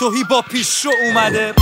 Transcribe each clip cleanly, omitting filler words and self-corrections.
توهی با پیش رو اومده،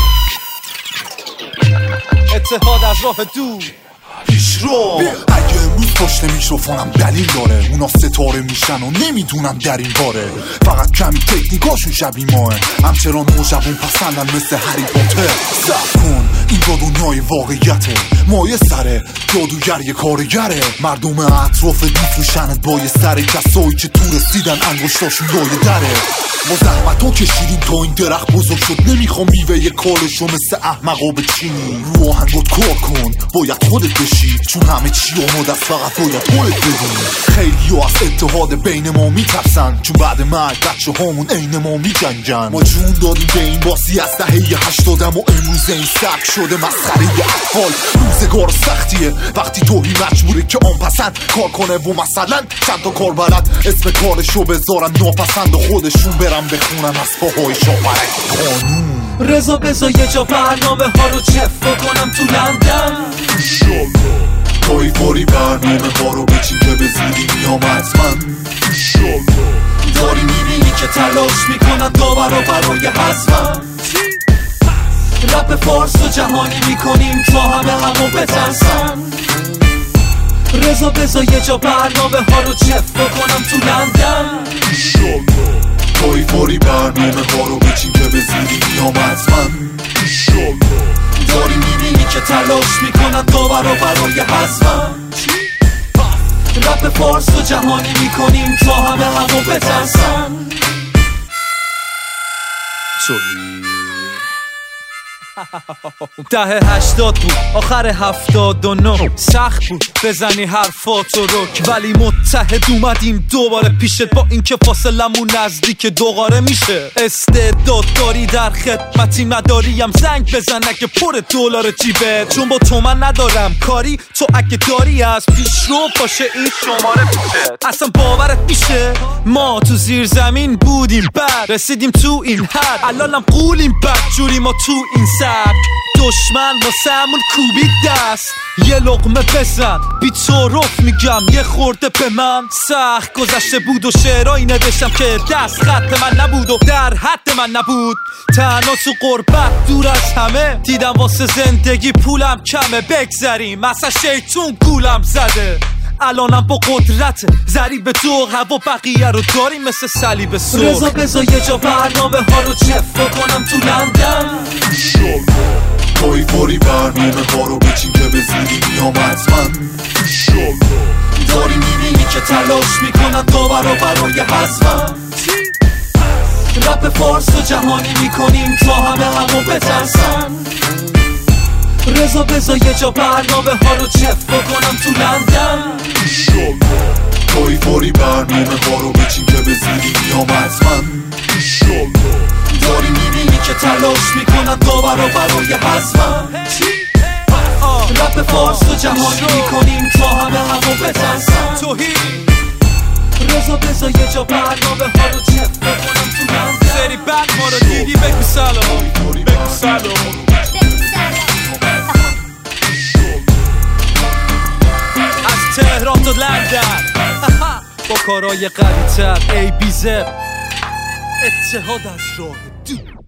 اتحاد از راه دور پیش رو. اگه امروز پشت میکروفونم دلیل داره، اونا ستاره میشن و نمیدونم در این باره. فقط کمی تکنیکاشون شبیه ماه، همچنان نوجوان پسندن مثل هری پاتر. صبر کن این با دنیای واقعیته، مایه سره جادوگر یه کارگره. مردم اطراف میفروشنت با یه سره، کسایی که تو رسیدن انگشتاشون لایه دره. ما زحمتو کشیدیم تا این درخت بزرگ شد، نمیخوام میوه کارشو مثل احمقا بچینی. رو آهنگات کار کن، باید خودت بشی، چون همه چی آماده است، فقط باید خودت بدونی. خیلی ها از اتحاد بین ما میترسن، چون بعد مرگ بچه هامون عین ما میجنگن. ما جون دادیم به این باسی از دهه 80 و امروز این سبک شده مسخره اطفال. روزگار سختیه وقتی توهی مجبوره که آن پسند کار کنه و مثلا چند تا کار بلد اسم کارشو بذارن ناپسند و خودشون برن بخونن از پاهای شاپرک قانون. رضا بذار یه جا برنامه ها رو چف بکنم تو لندن. پای فوری برنامه ها رو بچین که به زودی میام حتما. داری میبینی که تلاش میکنن داورا برای حذفم. رپ فارس و جهانی میکنیم تا همو بترسن. رضا بذار یه جا برنامه ها رو چف بکنم تو لندن. پای فوری برنامه ها رو بچین که به زودی میام حتما. داری میبینی که تلاش میکنن داورا برای حذفم. رپ فارس و جهانی میکنیم تا همو بترسن. دهه 80 بود آخر 79، سخت بود بزنی حرفاتو رک، ولی متحد اومدیم دوباره پیشت، با اینکه فاصلمون نزدیک دوباره میشه. استعداد داری در خدمتیم، نداریم زنگ بزن اگه پر دلار جیبت، چون با تو من ندارم کاری. تو اگه داری از پیش رو باشه این شماره پیشت. اصلا باورت میشه ما تو زیر زمین بودیم، بعد رسیدیم تو این حد، الانم قولیم بدجوری ما تو این سبک. دشمن واسمون کوبید دست، یه لقمه بزن بی تعارف میگم یه خورده به من. سخت گذشته بود و شعرهایی نوشتم که دست خط من نبود و در حد من نبود. تنها تو غربت دور از همه دیدم واسه زندگی پولم کمه، بگذریم اصلا شیطون گولم زده. الانم با قدرت ضریب تو هوا بقیه رو داریم مثل صلیب سرخ. رضا بذار یه جا برنامه ها رو چف بکنم تو لندن. پای فوری برنامه ها رو بچین که به زودی میام حتما. داری میبینی که تلاش میکنن داورا برای حذفم. رپ فارس و جهانی میکنیم تا همو بترسن. رضا بذار یه جا برنامه ها رو چف بکنم تو لندن. پای فوری برنامه ها رو بچین که به زودی میام حتما. داری میبینی که تلاش میکنن داورا برای حذفم. رپ فارس و جهانی میکنیم تا همو بترسن. رضا بذار یه جا برنامه ها رو چف بکنم تو لندن. سری بعد ما رو دیدی بگو سلام، بگو سلام. از تهران تا لندن با کارهای قوی‌تر، ای بی زد، اتحاد از راه دور.